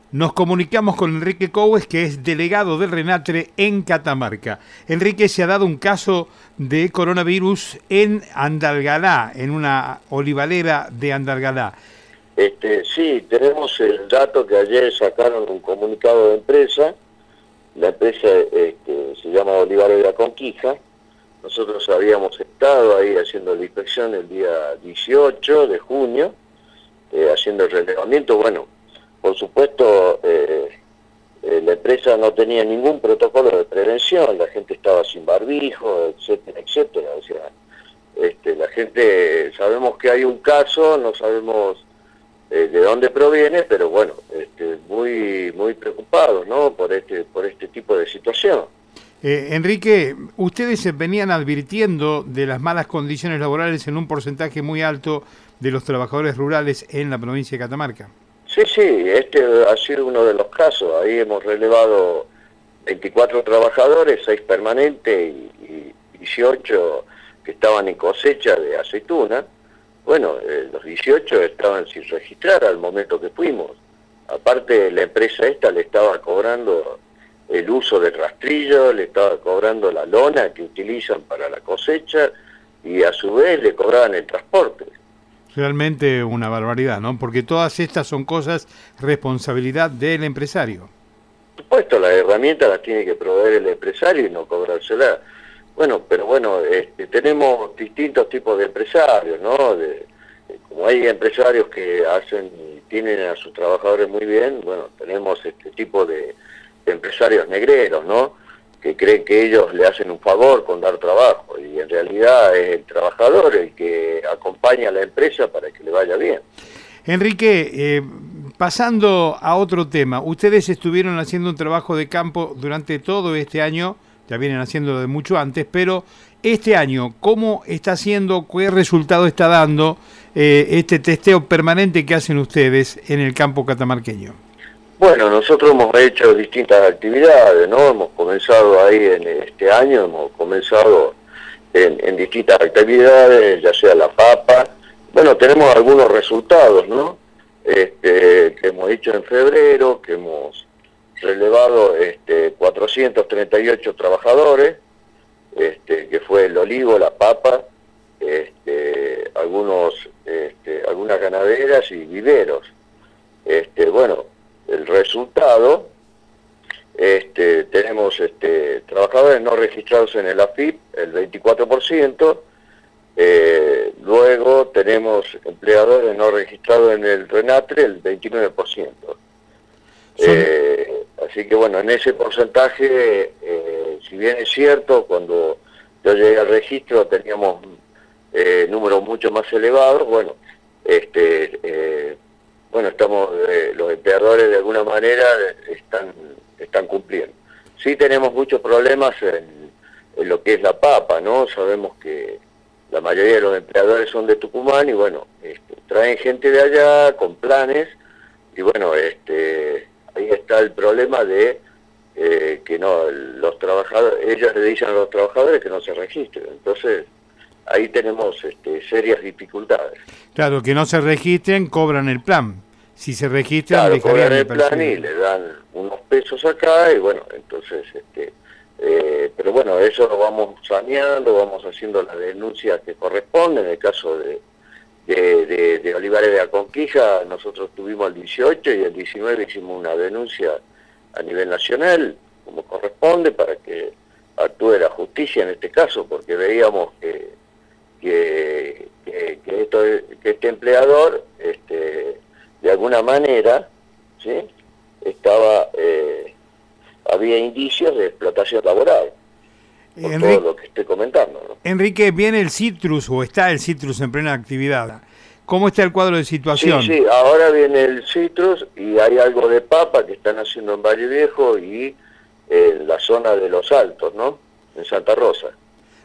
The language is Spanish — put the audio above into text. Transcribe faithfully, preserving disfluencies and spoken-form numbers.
Nos comunicamos con Enrique Coues, que es delegado del RENATRE en Catamarca. Enrique, se ha dado un caso de coronavirus en Andalgalá, en una olivalera de Andalgalá. Este, sí, tenemos el dato que ayer sacaron un comunicado de empresa. La empresa este, se llama Olivalera Conquija. Nosotros habíamos estado ahí haciendo la inspección el día dieciocho de junio, eh, haciendo el relevamiento. Bueno, por supuesto, eh, eh, la empresa no tenía ningún protocolo de prevención, la gente estaba sin barbijo, etcétera, etcétera. O sea, este, la gente, sabemos que hay un caso, no sabemos eh, de dónde proviene, pero bueno, este, muy muy preocupados, ¿no?, por este por este tipo de situación. Eh, Enrique, ustedes se venían advirtiendo de las malas condiciones laborales en un porcentaje muy alto de los trabajadores rurales en la provincia de Catamarca. Sí, sí, este ha sido uno de los casos. Ahí hemos relevado veinticuatro trabajadores, seis permanentes y, y dieciocho que estaban en cosecha de aceituna. Bueno, eh, los dieciocho estaban sin registrar al momento que fuimos. Aparte, la empresa esta le estaba cobrando el uso del rastrillo, le estaba cobrando la lona que utilizan para la cosecha y a su vez le cobraban el transporte. Realmente una barbaridad, ¿no? Porque todas estas son cosas responsabilidad del empresario. Por supuesto, las herramientas las tiene que proveer el empresario y no cobrárselas. Bueno, pero bueno, este, tenemos distintos tipos de empresarios, ¿no? De, de, como hay empresarios que hacen y tienen a sus trabajadores muy bien, bueno, tenemos este tipo de, de empresarios negreros, ¿no?, que creen que ellos le hacen un favor con dar trabajo, y en realidad es el trabajador el que acompaña a la empresa para que le vaya bien. Enrique, eh, pasando a otro tema, ustedes estuvieron haciendo un trabajo de campo durante todo este año, ya vienen haciéndolo de mucho antes, pero este año, ¿cómo está haciendo, qué resultado está dando eh, este testeo permanente que hacen ustedes en el campo catamarqueño? Bueno, nosotros hemos hecho distintas actividades, ¿no? Hemos comenzado ahí en este año, hemos comenzado en, en distintas actividades, ya sea la papa. Bueno, tenemos algunos resultados, ¿no? Este, que hemos hecho en febrero, que hemos relevado este, cuatrocientos treinta y ocho trabajadores, este, que fue el olivo, la papa, este, algunos, este, algunas ganaderas y viveros. Este, bueno, el resultado, este, tenemos este, trabajadores no registrados en el A F I P, el veinticuatro por ciento, eh, luego tenemos empleadores no registrados en el RENATRE, el veintinueve por ciento. Eh, así que bueno, en ese porcentaje, eh, si bien es cierto, cuando yo llegué al registro teníamos eh, números mucho más elevados, bueno, este... Eh, Bueno, estamos, eh, los empleadores de alguna manera están, están cumpliendo. Sí tenemos muchos problemas en, en lo que es la papa, ¿no? Sabemos que la mayoría de los empleadores son de Tucumán y bueno, este, traen gente de allá con planes y bueno, este, ahí está el problema de eh, que no, los trabajadores, ellos le dicen a los trabajadores que no se registren. Entonces, ahí tenemos este, serias dificultades. Claro, que no se registren, cobran el plan. Si se registran, claro, cobran el de plan y le dan unos pesos acá y bueno, entonces, este, eh, pero bueno, eso lo vamos saneando, vamos haciendo las denuncias que corresponden. En el caso de, de, de, de Olivalera Conquija, nosotros tuvimos el dieciocho y el diecinueve hicimos una denuncia a nivel nacional, como corresponde, para que actúe la justicia en este caso, porque veíamos que Que, que, que, esto, que este empleador, este, de alguna manera, ¿sí?, estaba, eh, había indicios de explotación laboral, por Enrique, todo lo que estoy comentando, ¿no? Enrique, ¿viene el citrus o está el citrus en plena actividad? ¿Cómo está el cuadro de situación? Sí, sí, ahora viene el citrus y hay algo de papa que están haciendo en Valle Viejo y en la zona de Los Altos, ¿no?, en Santa Rosa.